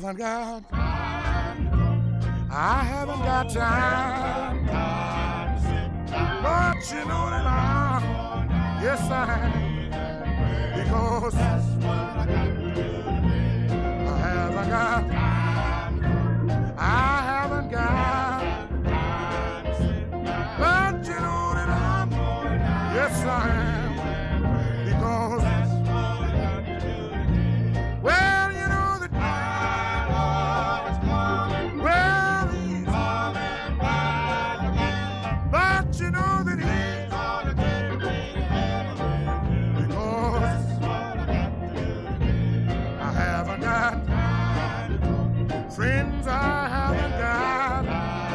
haven't got time, but you know that yes I am, because I haven't got, but you know that yes I am, because well, you know that well, but you know that he's gonna take me because I haven't got friends, I haven't got,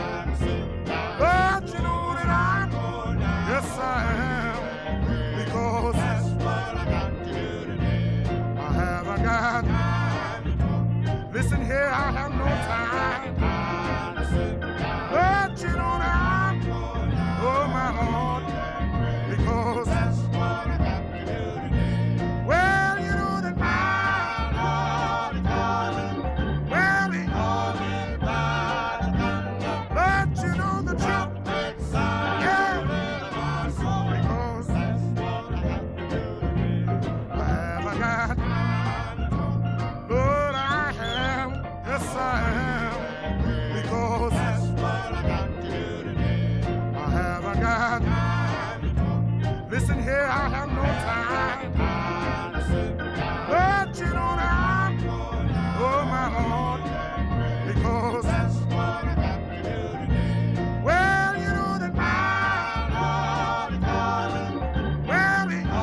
but you know that yes I am, because I haven't got, listen here, I have no time, but you know that oh my Lord, because well, you know that well, but you know the truth, yeah, because I haven't got, but I am, yes I am, because I haven't got, listen here, I have no time, but you know that, oh my Lord, because well, you know that well,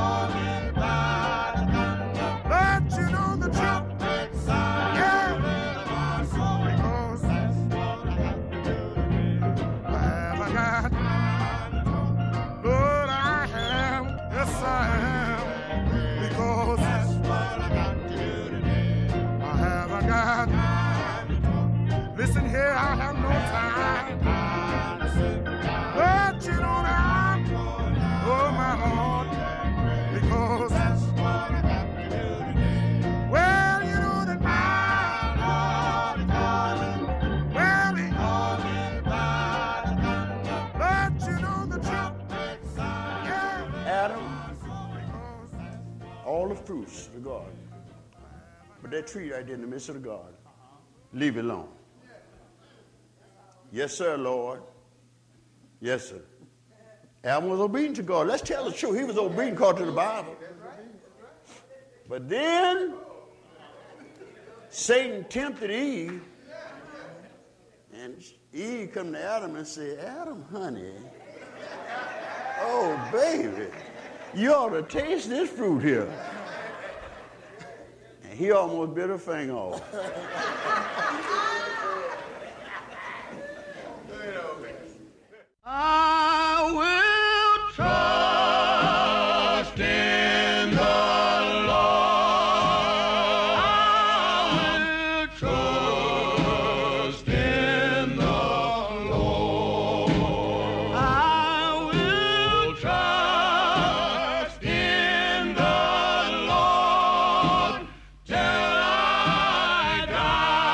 but you know the truth, yeah, because I haven't got, but I am, yes I am, because I haven't got, listen here, I have no time, but you know that, oh my Lord, because well, you know that well, but you know the truth, yeah. Adam, all the fruits of the garden, but that tree right there in the midst of the garden, leave it alone. Yes, sir, Lord. Yes, sir. Adam was obedient to God. Let's tell the truth. He was obedient according to the Bible. But then Satan tempted Eve, and Eve come to Adam and said, Adam, honey, oh, baby, you ought to taste this fruit here. And he almost bit her finger off. I will trust in the Lord. I will trust in the Lord. I will trust in the Lord till I die.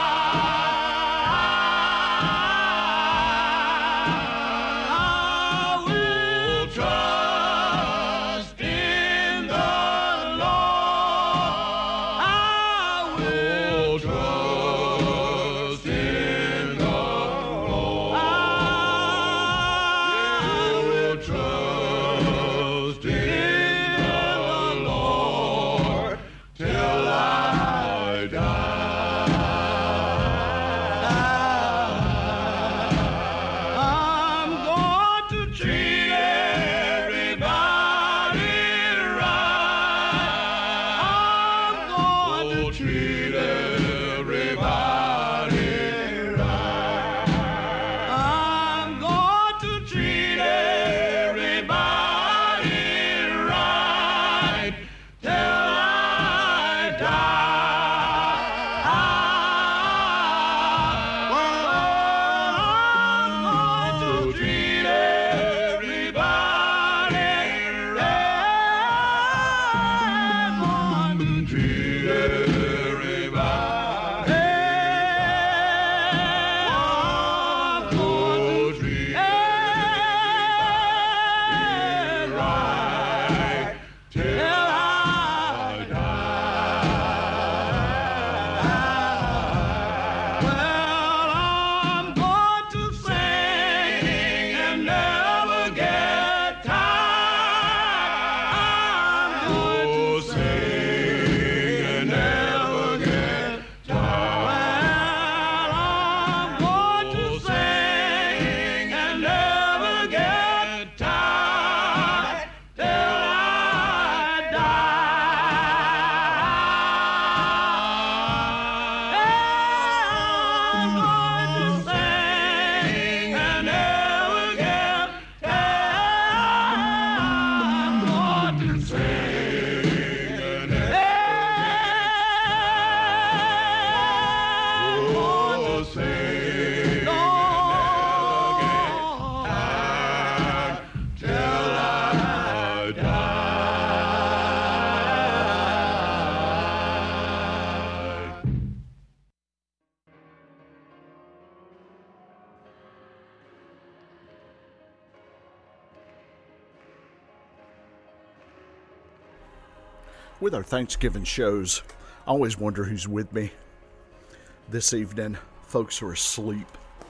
with our Thanksgiving shows. I always wonder who's with me this evening. Folks are asleep.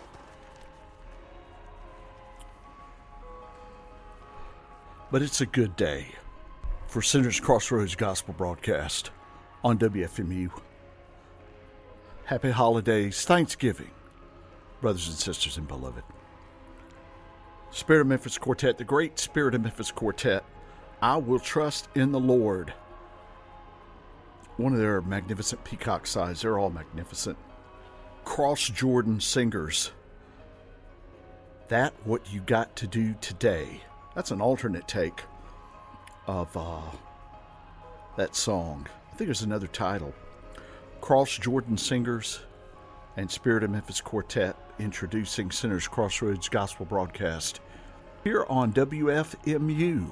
But it's a good day for Sinners Crossroads Gospel Broadcast on WFMU. Happy holidays, Thanksgiving, brothers and sisters and beloved. Spirit of Memphis Quartet, the great Spirit of Memphis Quartet, I Will Trust in the Lord. One of their magnificent peacock size, they're all magnificent. Cross Jordan singers. That What You Got to Do Today. That's an alternate take of that song. I think there's another title. Cross Jordan Singers and Spirit of Memphis Quartet introducing Sinners Crossroads Gospel Broadcast here on WFMU.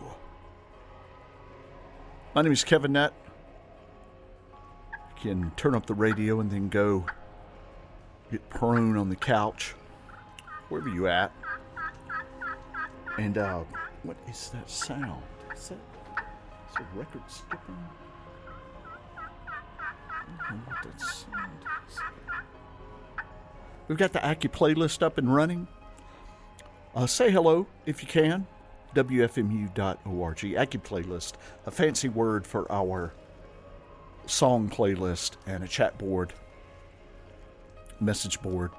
My name is Kevin Nett. You can turn up the radio and then go get prone on the couch, wherever you at. And what is that sound? Is a record skipping? I don't know what that sound is. We've got the Aki playlist up and running. Say hello if you can. WFMU.org. Aki playlist, a fancy word for our song playlist and a chat board, message board.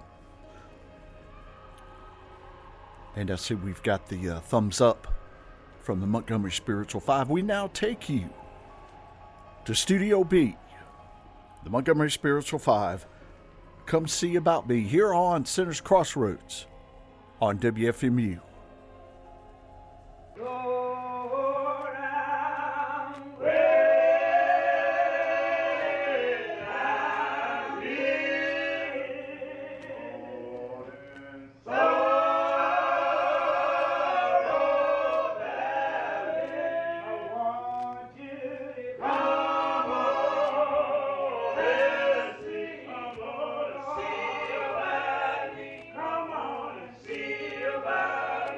And I see we've got the thumbs up from the Montgomery Spiritual 5. We now take you to Studio B, the Montgomery Spiritual 5. Come see about me here on Sinners Crossroads on WFMU. Come on and see about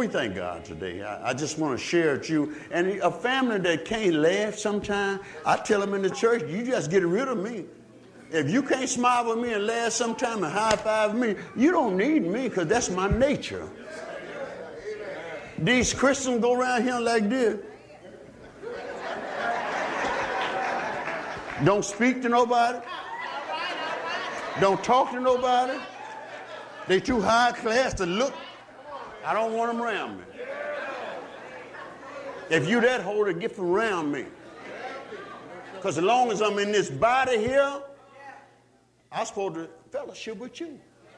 we thank God today. I just want to share with you. And a family that can't laugh sometimes, I tell them in the church, you just get rid of me. If you can't smile with me and laugh sometime and high five me, you don't need me because that's my nature. These Christians go around here like this. Don't speak to nobody. Don't talk to nobody. They too high class to look. I don't want them around me. If you that holy, get from around me. Because as long as I'm in this body here, I'm supposed to fellowship with you.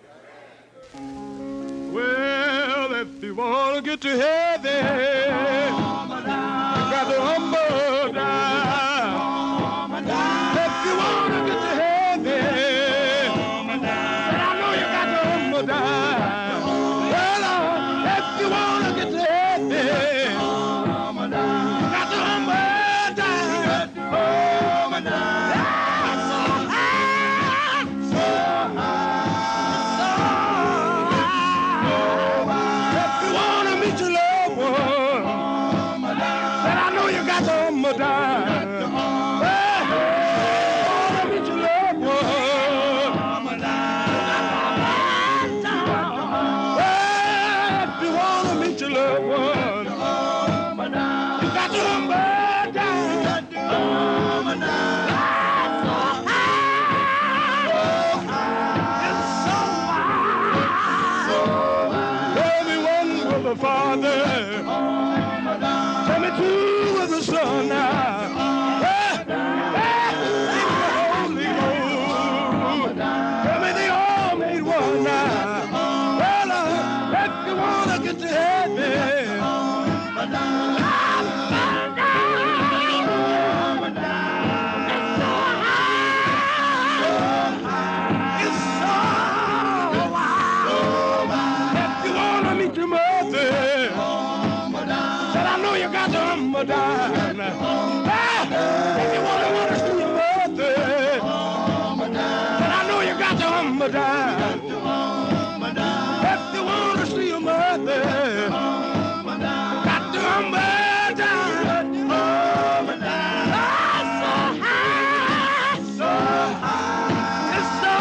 Well, if you want to get to heaven, you got to humble down. If you want to get to heaven, and I know you got to humble down. Well, if you want to get to heaven, you got to humble down. Humble down. Father, tell me two with the Son now. Holy Ghost, tell me they all made one now. Well, if you want to get to heaven, down. If you want to see your mother, then I know you got to humble down. If you want to see your mother, got to humble down. So high, so high, it's so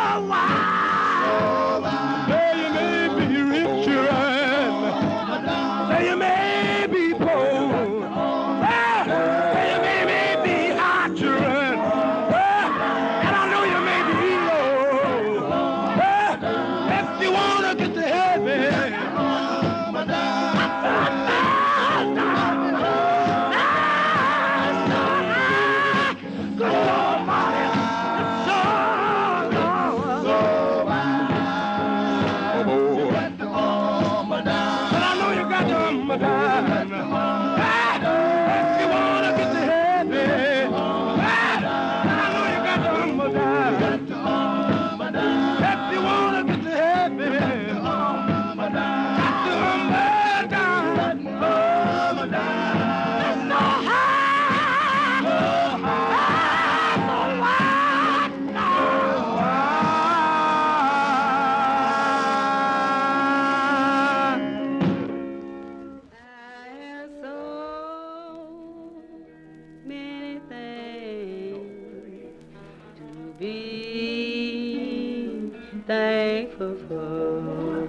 wide. There you may be rich, there you may be poor. Thankful for.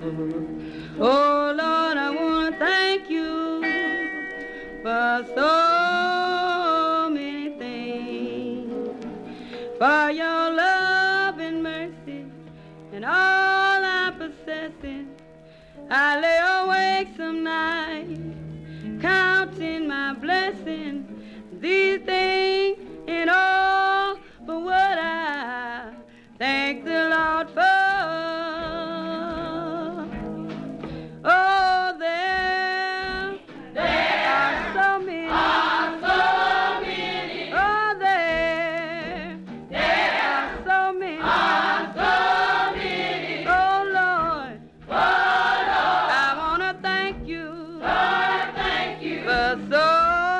Oh Lord, I want to thank you for so many things, for your love and mercy and all I'm possessing. I lay awake some nights counting my blessings, these things and all for what I thank the Lord for. Oh, there are so many. Oh, there are so many. Oh, Lord, I want to thank you for so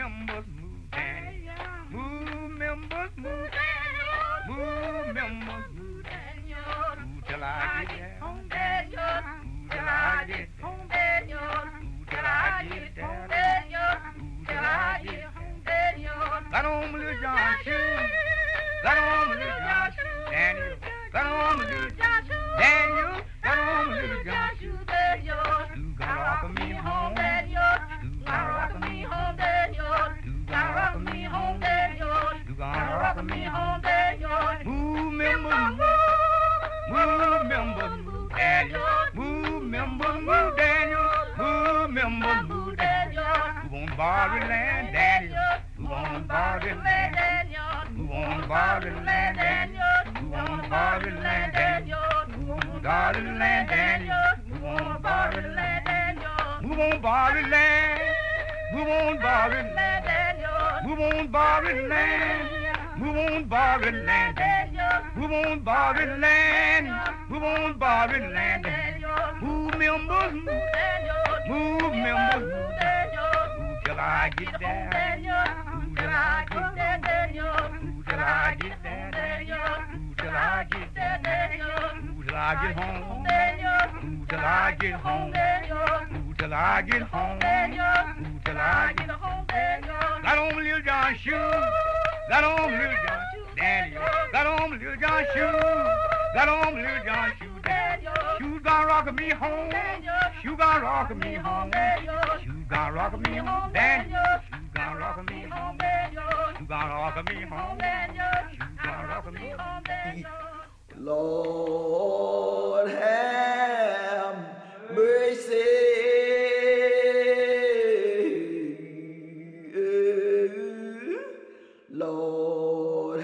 members, move, Daniel. Move, members, move, move, members, move, Daniel. Move till I get home, Daniel. Move till I get home, Daniel. Move till I get there, Daniel. Move till I get home, Daniel. Got on my little John shoes. Got on my little John shoes, Daniel. Got on my little John shoes, Daniel. Got on my little John shoes, Daniel. You gotta rock me home, Daniel. You gotta rock me home, Daniel. You gotta rock me home, Daniel. You gotta rock me home, Daniel. Move, members, move, members, move, Daniel. Move, members, move, Daniel. Move, members, move, Daniel. Who won't borrow land, Daniel? Who won't borrow land, Daniel? Who won't borrow land, Daniel? Who won't borrow land, Daniel? Who won't borrow land, Daniel? Who won't borrow land, Daniel? Who won't borrow land? Who won't borrow land, Daniel? Who won't borrow land? Who won't borrow land, Daniel? Who won't borrow land? Who won't borrow land, Daniel? Who members move, move members move, move till I get there, move till I get there, Daniel. Move till I get there, Daniel. Move till I get there, Daniel. Move till I get home, Daniel. Move till I get home, Daniel. Move till I get home, Daniel. Move till I get home, Daniel. Got on my little John shoes. Got on my little John shoes, Daniel. Got on my little John shoes. Got on my little John shoes, Daniel. Shoes gonna rock me home. Shoes gonna rock me home. Shoes gonna rock me home, Daniel. Shoes gonna rock me home, Daniel. Shoes gonna rock me home, Daniel. Shoes gonna rock me home, Daniel. Lord have mercy. Lord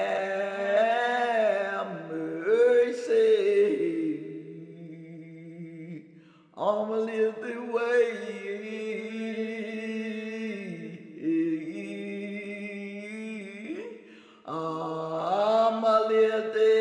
have mercy. I'ma live the way. I'ma live the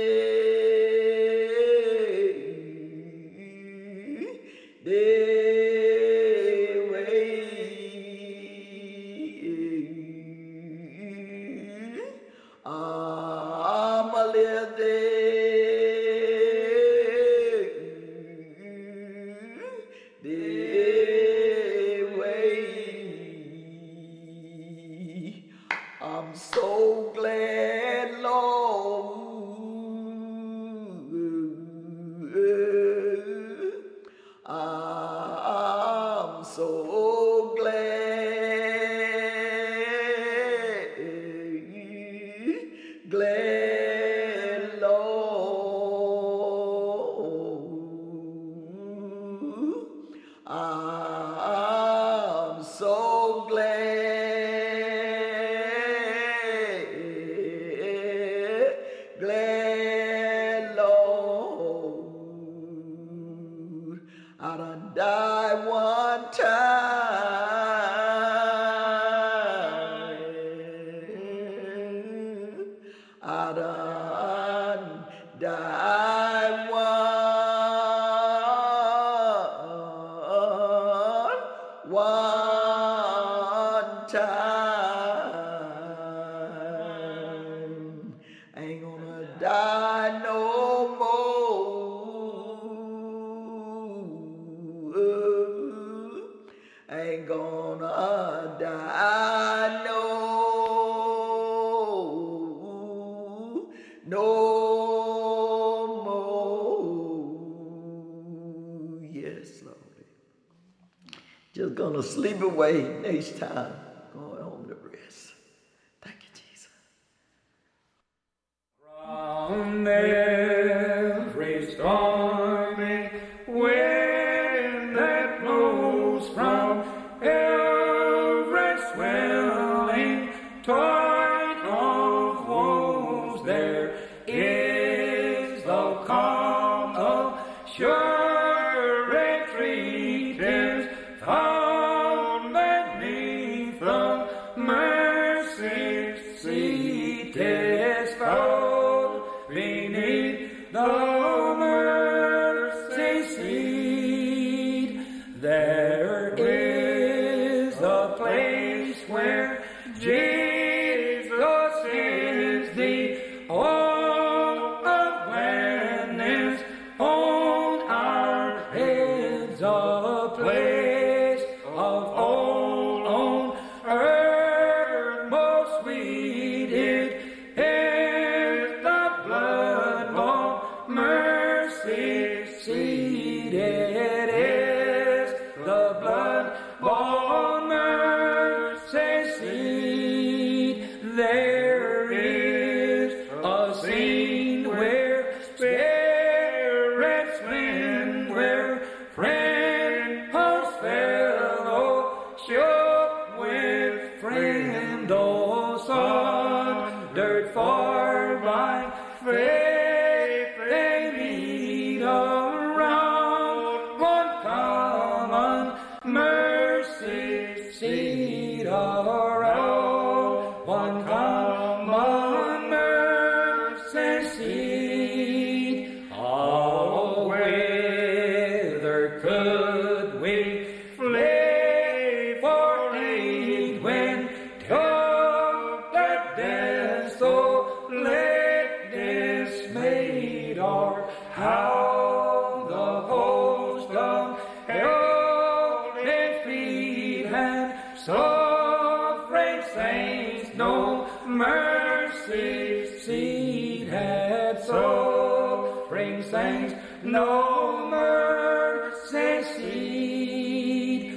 I'm so glad, Lord. I'm so glad, Lord. I'm so glad, Lord. I done died one time. I done died one time. Ain't gonna die no more. Ain't gonna die no more. Yes, Lord. Just gonna sleep away next time. Going home to rest. Thank you, Jesus. From every stormy wind that blows, from every swelling torrent of woes, there is the calm of sure retreat, 'tis found beneath the where Jesus is the oil of gladness on our heads, a place of all on earth most sweet. It is the blood-bought mercy seat. It is the blood-bought mercy seat. There is a scene where spirits win, where friend host fellowship with friend, oh, sundered far by faith, they meet around one common mercy seat, around one common mercy seat. Oh, whither could we flee for aid when together desolate, dismayed, or how the host of hell defeat and suffering saints no mercy seat had, suffering saints no mercy seat.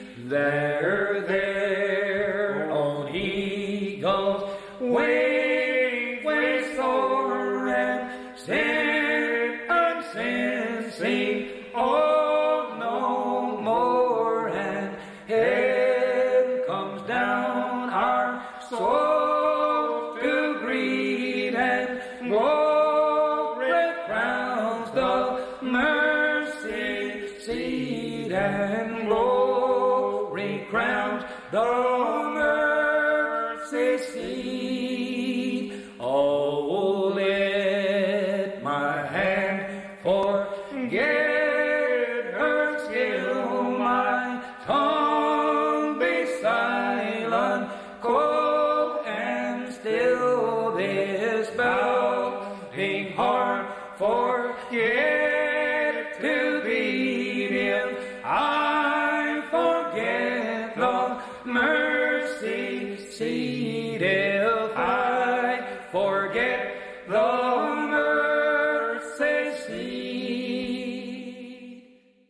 There on eagles wing we soar and sin unsensing, oh, no more, and heaven comes down our souls to greet, and glory crowns the mercy seat, and glory crowns the mercy seat. Oh, let my hand forget her skill, my tongue be silent, cold and still, this bowing heart forget to beat him. I forget the mercy seat, if I forget the mercy seat.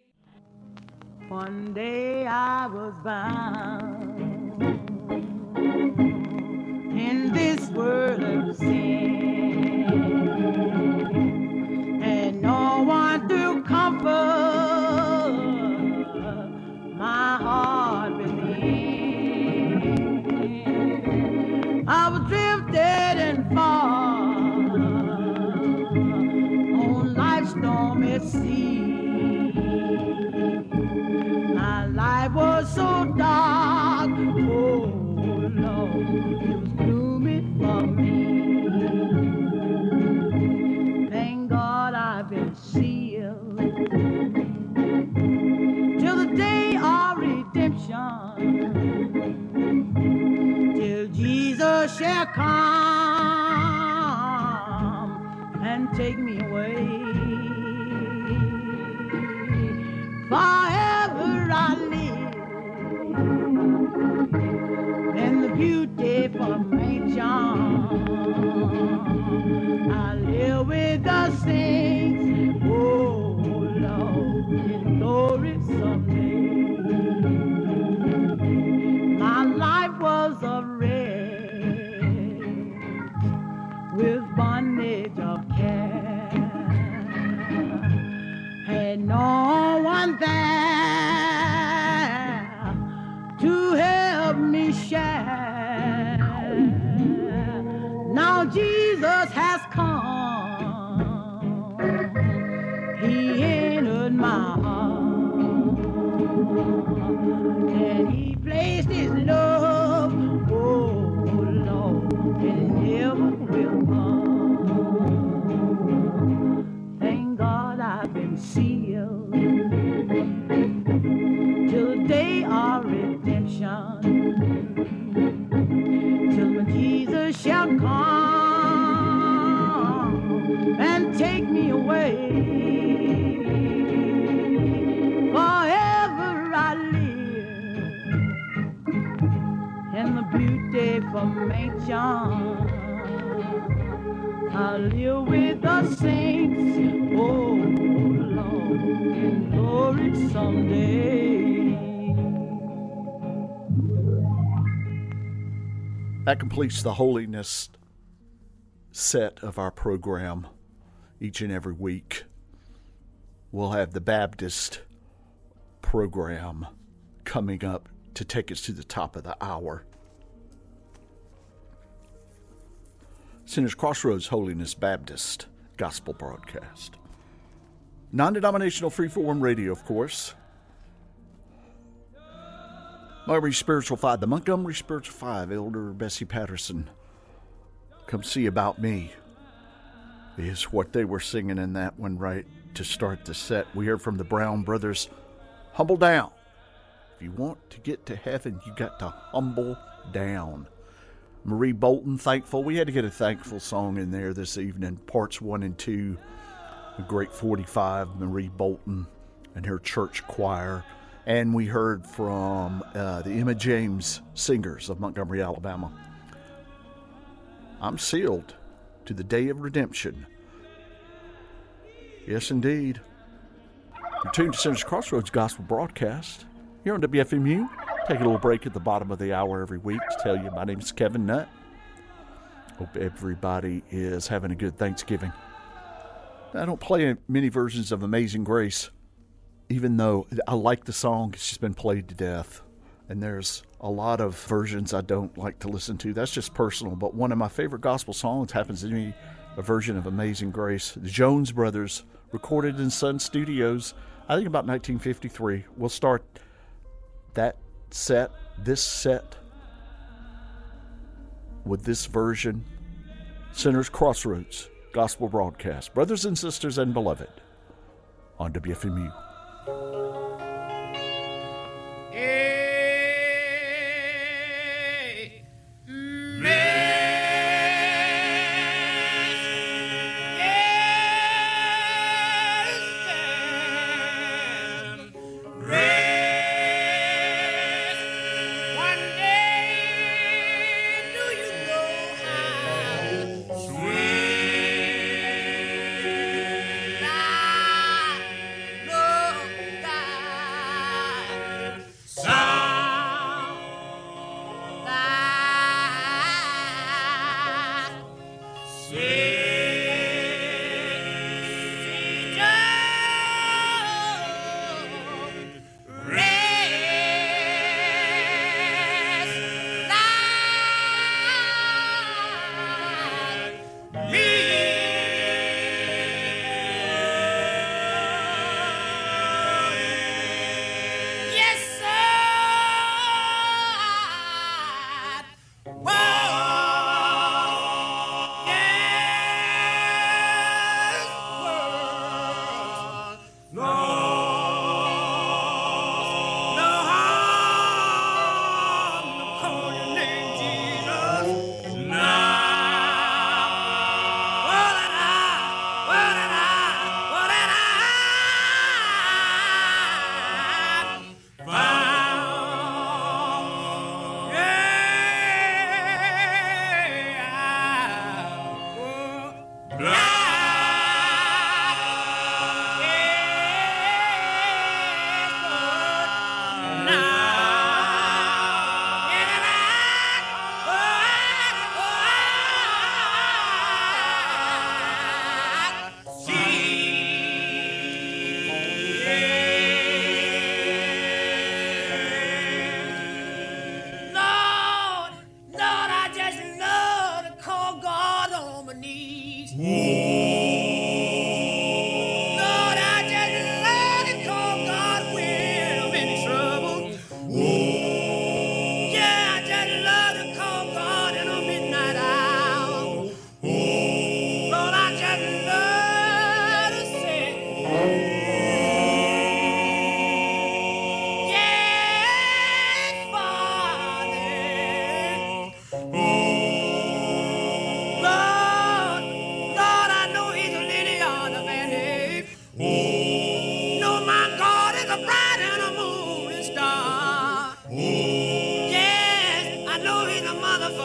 One day I was bound in this world of sin, and no one to comfort my heart within. I was drifted and far on life's stormy sea. My life was so dark, oh Lord, it was gloomy for me. Thank God I've been sealed till the day of redemption, till Jesus shall come and take me away. Forever I live in the beautiful mansion. I live with the saints, oh Lord, in glory someday. My life was a wreck with bondage of care. Had no one there to help me share. Now Jesus has come, he entered my heart, and he placed his love, oh Lord, and never will come. Thank God I've been sealed till the day of redemption. Master shall come and take me away. Forever I live in the beautiful mansion. I live with the saints, oh Lord, in glory someday. That completes the holiness set of our program each and every week. We'll have the Baptist program coming up to take us to the top of the hour. Sinners Crossroads Holiness Baptist Gospel Broadcast. Non-denominational freeform radio, of course. Montgomery Spiritual 5, the Montgomery Spiritual 5, Elder Bessie Patterson. Come See About Me is what they were singing in that one right to start the set. We heard from the Brown Brothers, Humble Down. If you want to get to heaven, you got to humble down. Marie Bolton, Thankful. We had to get a thankful song in there this evening. Parts 1 and 2. A great 45, Marie Bolton and her church choir. And we heard from the Emma James Singers of Montgomery, Alabama. I'm sealed to the day of redemption. Yes, indeed. You're tuned to Sinners Crossroads Gospel Broadcast here on WFMU. Take a little break at the bottom of the hour every week to tell you my name is Kevin Nutt. Hope everybody is having a good Thanksgiving. I don't play many versions of Amazing Grace, even though I like the song. It's just been played to death. And there's a lot of versions I don't like to listen to. That's just personal. But one of my favorite gospel songs happens to be a version of Amazing Grace. The Jones Brothers, recorded in Sun Studios, I think about 1953. We'll start this set, with this version, Sinners Crossroads Gospel Broadcast. Brothers and sisters and beloved, on WFMU.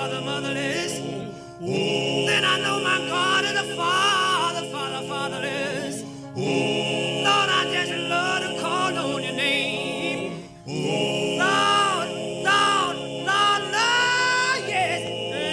for the motherless. Then I know my God is a father for the fatherless. Lord, I just love to call on your name. Lord, Lord, Lord, Lord, yes.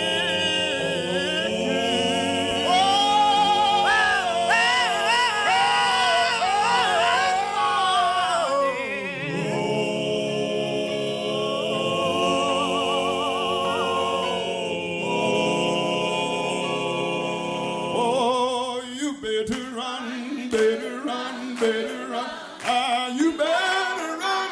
Oh, you better run, better run, better run. Ah, you better run.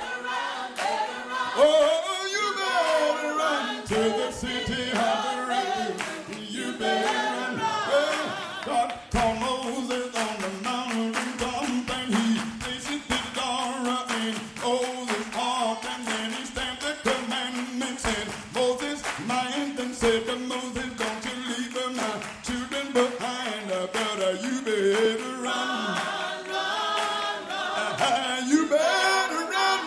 Oh, you better run to the city of the refuge. You better run. Well, God called Moses on the mountain top, and he placed his Torah in Moses' heart, and then he stamped the commandments in Moses' mind and said to Moses, don't you leave my children behind, but you better run. You better run.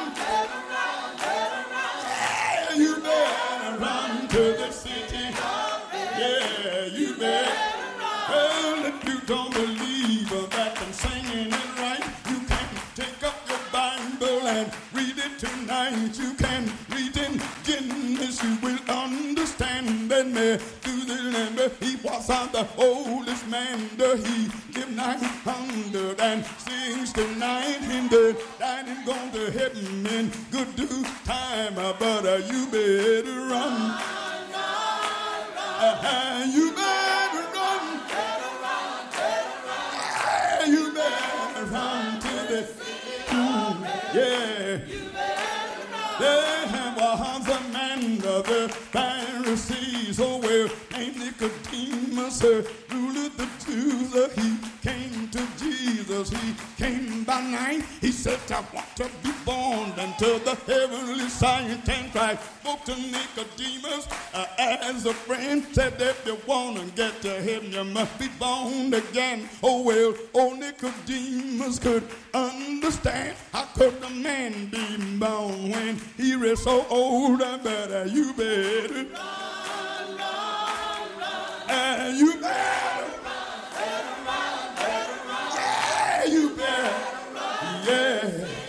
You better run to the city. Yeah, you better. Well, if you don't believe that I'm singing it right, you can take up your Bible and read it tonight. You can read in Genesis, you will understand that Methuselah, he was the oldest man. He lived 969 and died and gone to heaven in good due time. But you better run. You better run. You better run to the yeah. There was a man of the Pharisees, oh well, named Nicodemus, ruler of the Jews. He came to Jesus, he came by night. He said, I want to be born into the heavenly sight. And Christ spoke to Nicodemus as a friend, said if you want to get to heaven, you must be born again. Oh well, old Nicodemus could understand. How could a man be born when he is so old? But you better run. You better yeah, you better yeah,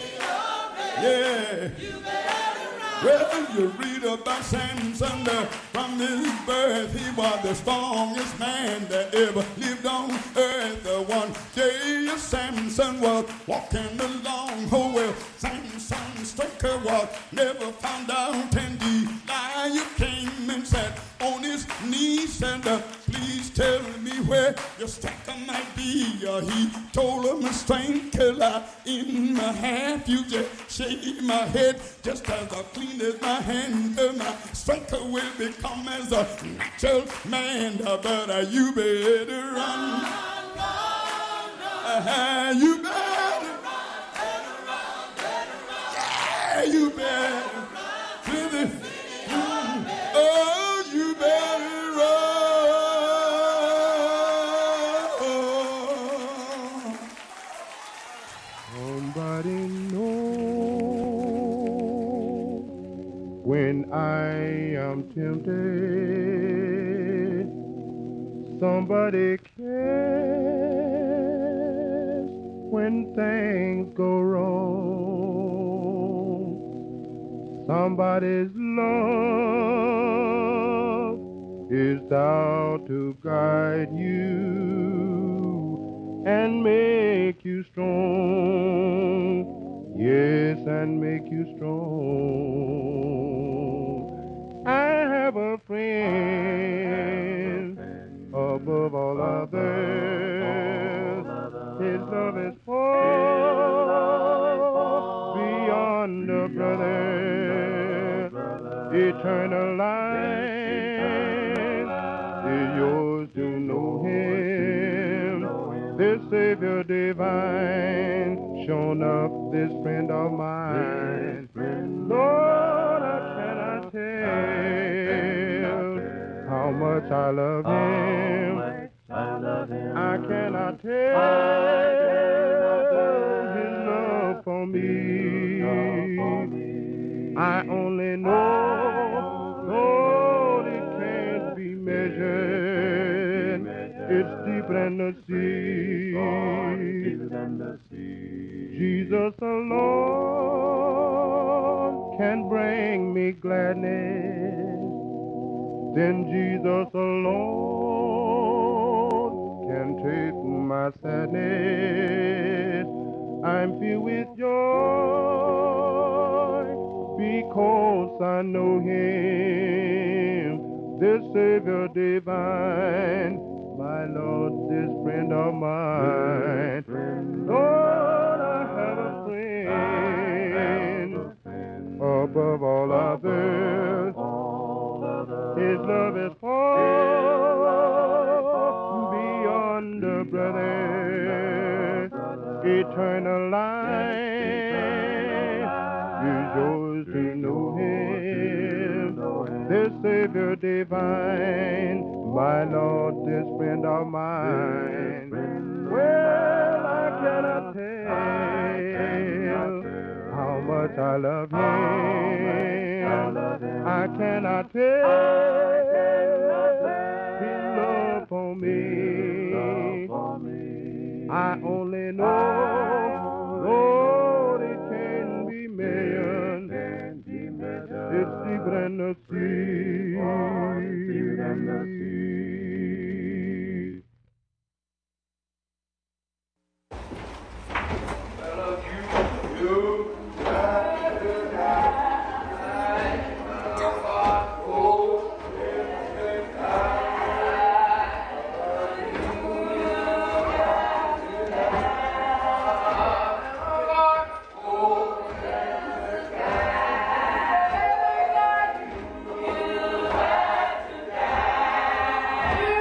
yeah. Well, you read about Samson from his birth. He was the strongest man that ever lived on earth. One day Samson was walking along. Oh well, Samson's striker was never found out. And Delilah came and sat on his knees and please tell me where your striker might be. He told him a strength killer in my half. You just shave my head just as clean as my hand. My striker will become as a natural man. But you better run. You better yeah, you better to the oh, you better run. Somebody know when I am tempted. Somebody cares when things go wrong. Somebody's love is out to guide you and make you strong. Yes, and make you strong. I have a friend above all others. His love is far beyond a brother. Eternal life is yours to know him. This Savior divine, shown up this friend of mine. Lord, I cannot tell how much I love him. I cannot tell his love for me. I only know, Lord, It's deeper than the sea. Jesus alone can bring me gladness. Then Jesus alone can take my sadness. I'm filled with joy because I know Him, this Savior divine, my Lord, this friend of mine. Lord, I have a friend above all others. His love is far beyond the brother. Eternal life is yours to know Him, this Savior divine, my Lord, this friend of mine. Well, I cannot tell how much I love Him. I cannot tell His love for me. I only know, Lord, it can be millions. It's deeper than the sea. You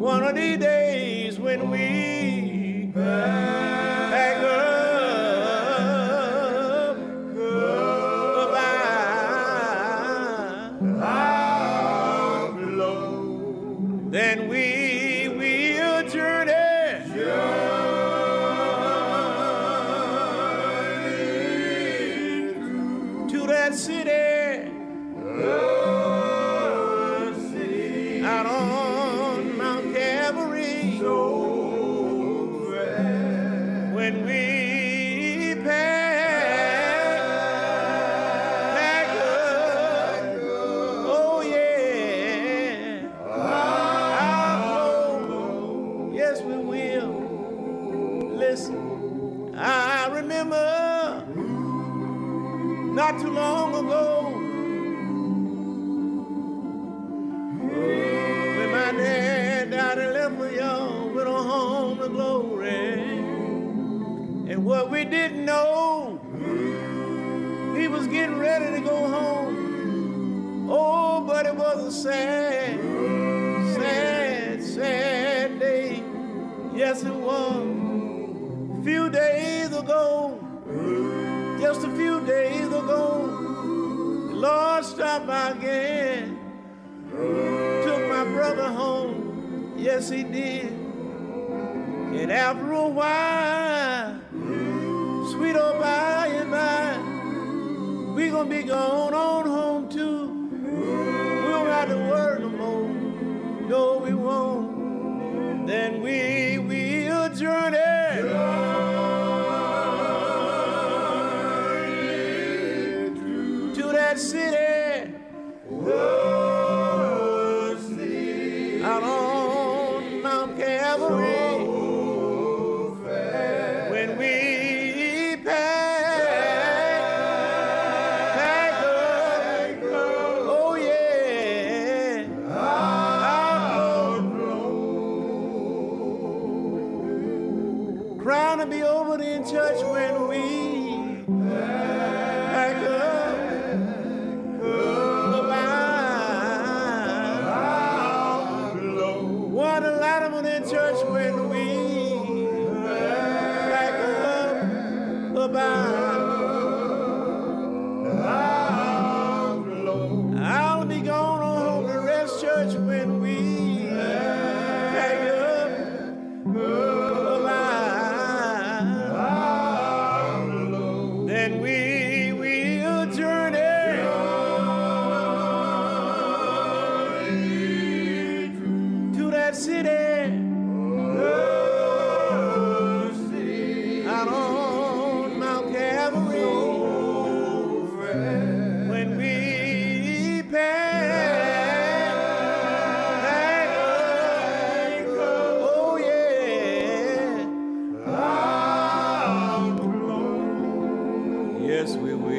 one of these days when we pack up our load, then we will journey to that city out on Mount Calvary. When we pack up, oh yeah, our load, yes we will. Listen, I remember not too long ago when my dad died and left me young, went on home to glory. And what we didn't know, he was getting ready to go home. Oh, but it was a sad, sad, sad day. Yes, it was. A few days ago, just a few days ago, the Lord stopped by again, took my brother home. Yes, he did. And after a while, sweet old by and by, we gonna be going on home too. We don't have to worry no more. No, we won't. Then we will journey to that city out on Mount Calvary. When we pack up, oh yeah, our load. Crying to be over in church when we pack up. One a lot of them in church when we pack up about. I'll be going on home to rest church when we pack up about. Then we will journey to that city out on Mount Calvary. When we pack up, oh yeah, yes we will.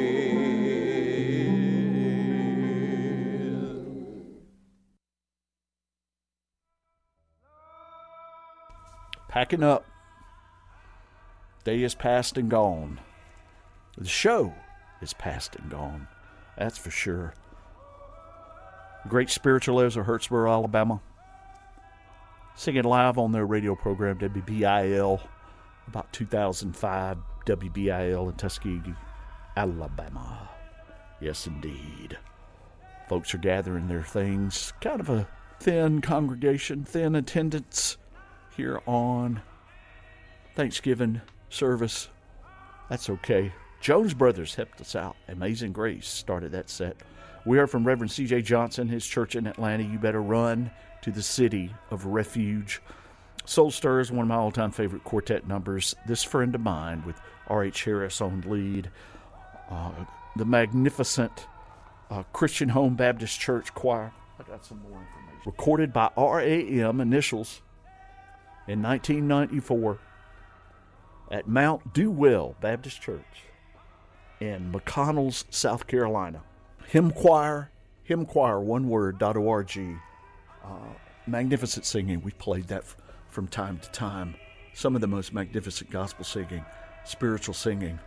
Packing up. Day is past and gone. The show is past and gone. That's for sure. Great spiritualists of Hurtsboro, Alabama, singing live on their radio program WBIL, about 2005 WBIL in Tuskegee, Alabama. Yes, indeed. Folks are gathering their things. Kind of a thin congregation, thin attendance here on Thanksgiving service. That's okay. Jones Brothers helped us out. Amazing Grace started that set. We heard from Reverend C.J. Johnson, his church in Atlanta. You better run to the city of refuge. Soul Stirrers, one of my all-time favorite quartet numbers. This Friend of Mine with R.H. Harris on lead. The magnificent Christian Home Baptist Church Choir. I got some more information. Recorded by RAM, initials, in 1994 at Mount Do Well Baptist Church in McConnells, South Carolina. Hymn choir, oneword.org. Magnificent singing. We've played that from time to time. Some of the most magnificent gospel singing, spiritual singing.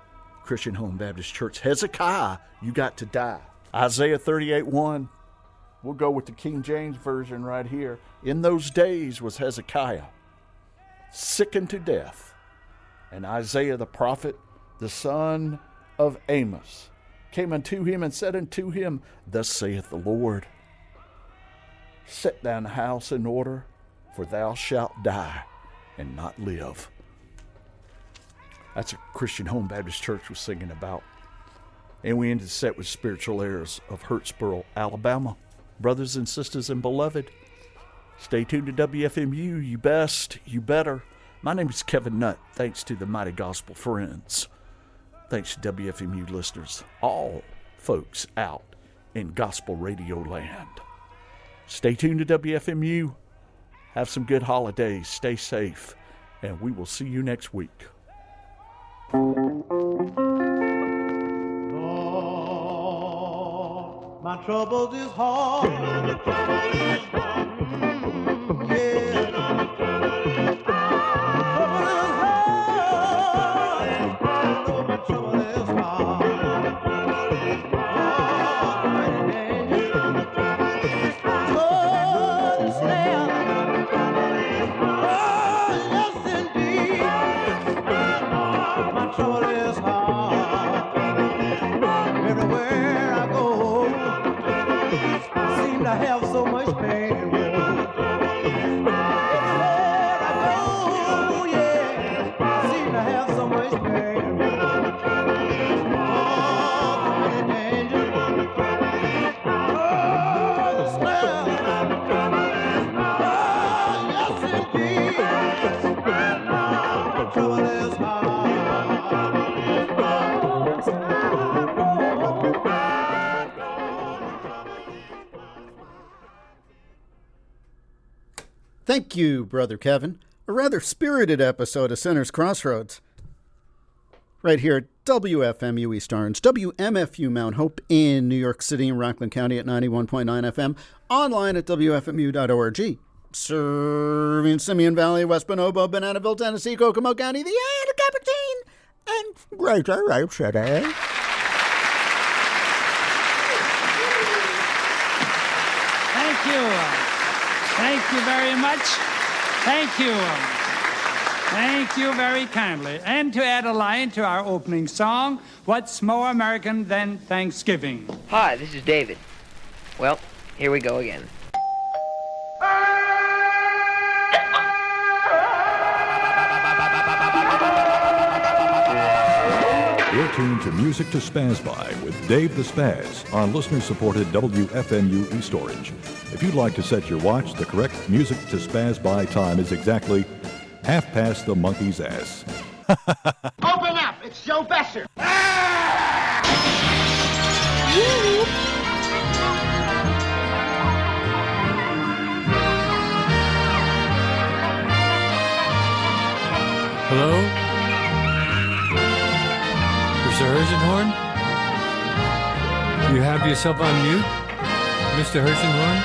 Christian Home Baptist Church. Hezekiah, you got to die. Isaiah 38:1. We'll go with the King James Version right here. In those days was Hezekiah, sickened to death, and Isaiah the prophet, the son of Amos, came unto him and said unto him, Thus saith the Lord, Set thine house in order, for thou shalt die and not live. That's a Christian Home Baptist Church was singing about. And we ended the set with Spiritual Airs of Hurtsboro, Alabama. Brothers and sisters and beloved, stay tuned to WFMU. You best, you better. My name is Kevin Nutt. Thanks to the Mighty Gospel Friends. Thanks to WFMU listeners, all folks out in gospel radio land. Stay tuned to WFMU. Have some good holidays. Stay safe. And we will see you next week. My troubles is hard. Yeah. My trouble is hard. I have so much pain. Everywhere I go, yeah, I seem to have so much pain. Oh, the danger, oh, the smell, oh, yes indeed, the trouble is hard. Thank you, Brother Kevin. A rather spirited episode of Sinner's Crossroads. Right here at WFMU East Orange, WMFU Mount Hope in New York City and Rockland County at 91.9 FM. Online at WFMU.org. Serving Simeon Valley, West Bonobo, Bananaville, Tennessee, Kokomo County, the Anna Capuchin, and Greater Rape City. Thank you. Thank you very much. Thank you. Thank you very kindly. And to add a line to our opening song, what's more American than Thanksgiving? Hi, this is David. Well, here we go again. You're tuned to Music to Spaz By with Dave the Spaz on listener-supported WFMU East Orange. If you'd like to set your watch, the correct Music to Spaz By time is exactly 1/2 the monkey's ass. Open up! It's Joe Besser! Hello? Mr. Herzenhorn? You have yourself on mute, Mr. Herzenhorn?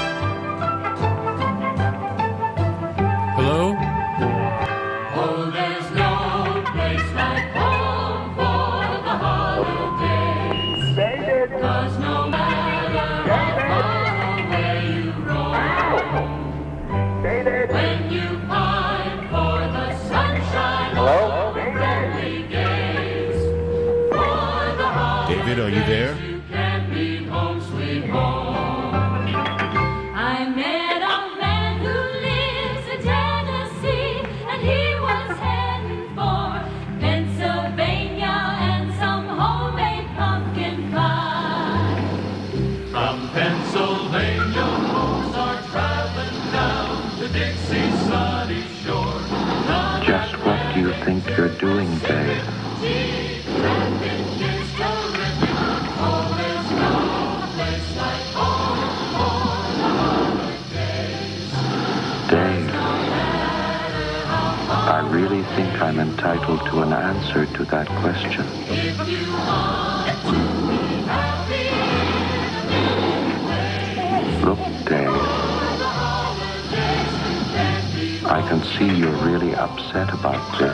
Hello? Oh, there's no place like home for the holidays. 'Cause no matter how far away you roam, when you pine for the sunshine of the friendly days, David, are you there? you can leave home, sweet home. I met a man who lives in Tennessee, and he was heading for Pennsylvania and some homemade pumpkin pie. From Pennsylvania, folks are traveling down the Dixie sunny shore. Just what do you think you're doing, Dave? Dave, I really think I'm entitled to an answer to that question. Look, Dave, I can see you're really upset about this.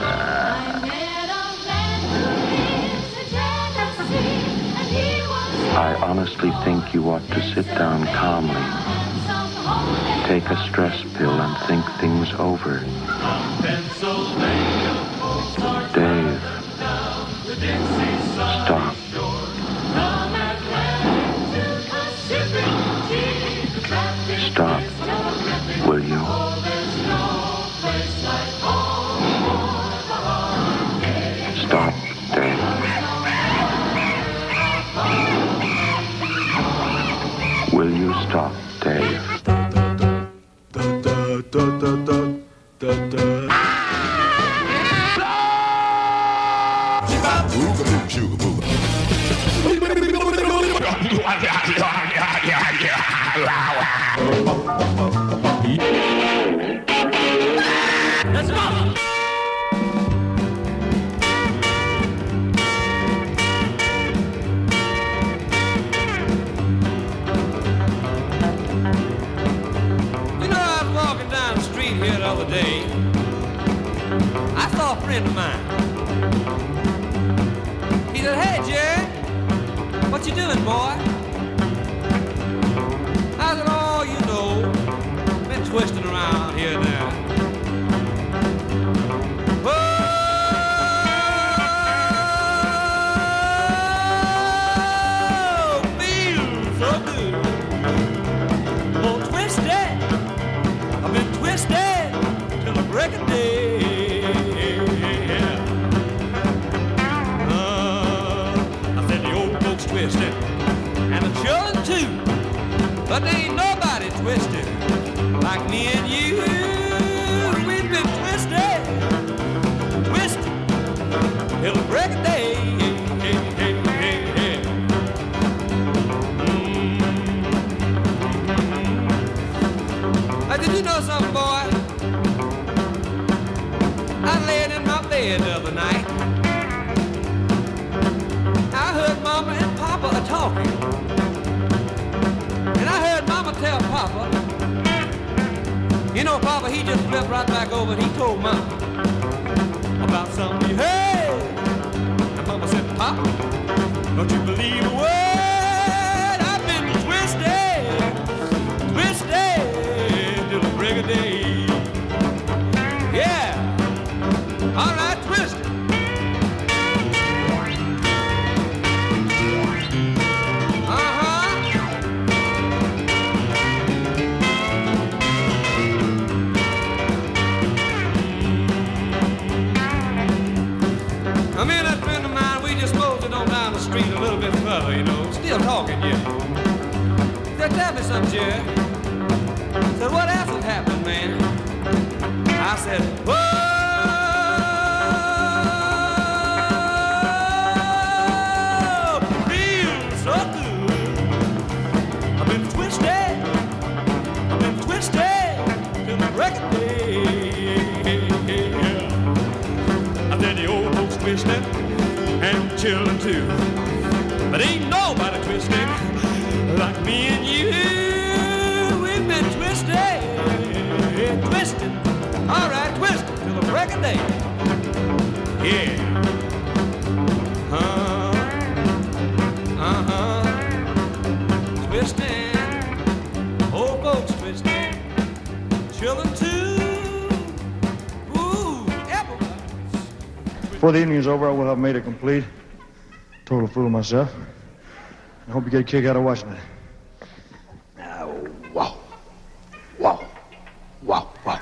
I honestly think you ought to sit down calmly, take a stress pill and think things over. Dave, stop. Stop, will you? Stop, Dave. Will you stop, Dave? Let's go! You know, I was walking down the street here the other day. I saw a friend of mine. He said, "Hey, Jerry, what you doing, boy?" I said, "Oh, you know, been twisting around here and there." Oh, feels so good. Oh, twisted. I've been twisted till the break of day. I said the old folks twisted, and the children too. But there ain't nobody twisted like me and you. We've been twisted, twisted till the break of day. Did you know something, boy? I laid in my bed the other night. I heard Mama and Papa a-talking. And I heard Mama tell Papa, you know, Papa, he just flipped right back over and he told Mama about something he heard. And Mama said, "Papa, don't you believe a word? I've been twisted, twisted till the break of day." Yeah, all right, twisted. Me and that friend of mine, we just moseyed on down the street a little bit further, you know, still talking yet. He said, "Tell me something, Jerry." I said, "What else has happened, man?" I said, "Whoa, feels so good. I've been twisted till the break of day." I said, "The old folks twisted, and children too. But ain't nobody twisted like me and you. We've been twisted, twisted, all right, twisted till the break of day." Yeah. Twisted, old folks twisted, children too. Before the evening's over, I will have made it complete. Total fool of myself. I hope you get a kick out of watching it. Wow. Wow. Wow. Wow.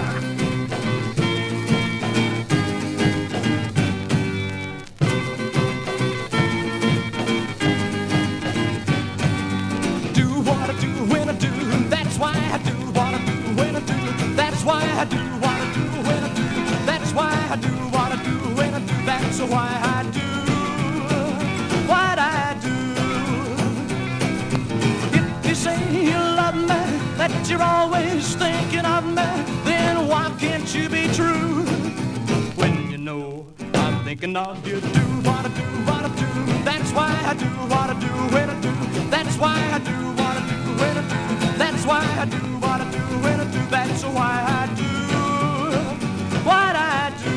Do what I do when I do. That's why I do what I do when I do. That's why I do what I do when I do. That's why I do what I do when I do. That's why I do what I do. If you say you love me, that you're always thinking of me, then why can't you be true? When you know I'm thinking of you, do what I do, what I do. That's why I do what I do when I do. That's why I do what I do when I do. That's why I do what I do when I do. That's why I do what I do.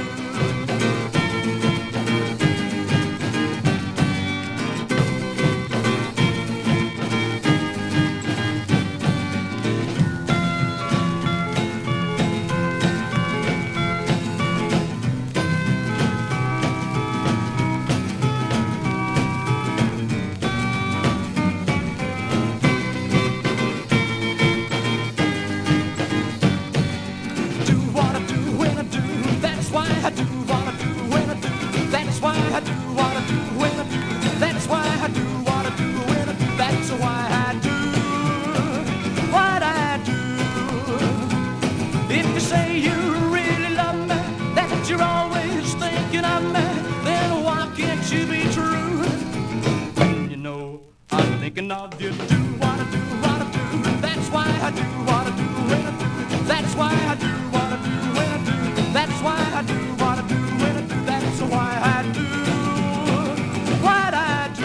say you really love me, that you're always thinking of me, then why can't you be true? You know, I'm thinking of you, do what I do, what I do. That's why I do what I do when I do. That's why I do what I do when I do. That's why I do what I do when I do. That's why I do what I do.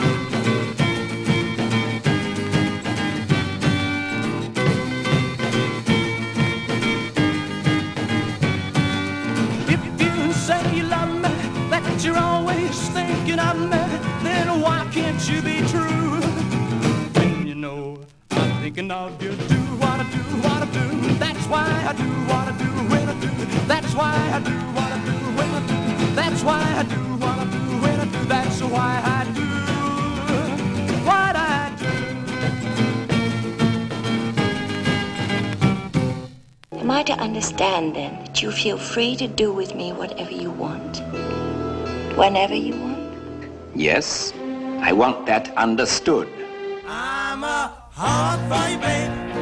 If you say you love me, that you're always thinking of me, then why can't you be true? When you know I'm thinking of you, do what I do, what I do. That's why I do what I do when I do. That's why I do what I do when I do. That's why I do what I do when I do. That's why I do what I do. Am I to understand then that you feel free to do with me whatever you want? Whenever you want? Yes, I want that understood. I'm a hard for you, babe.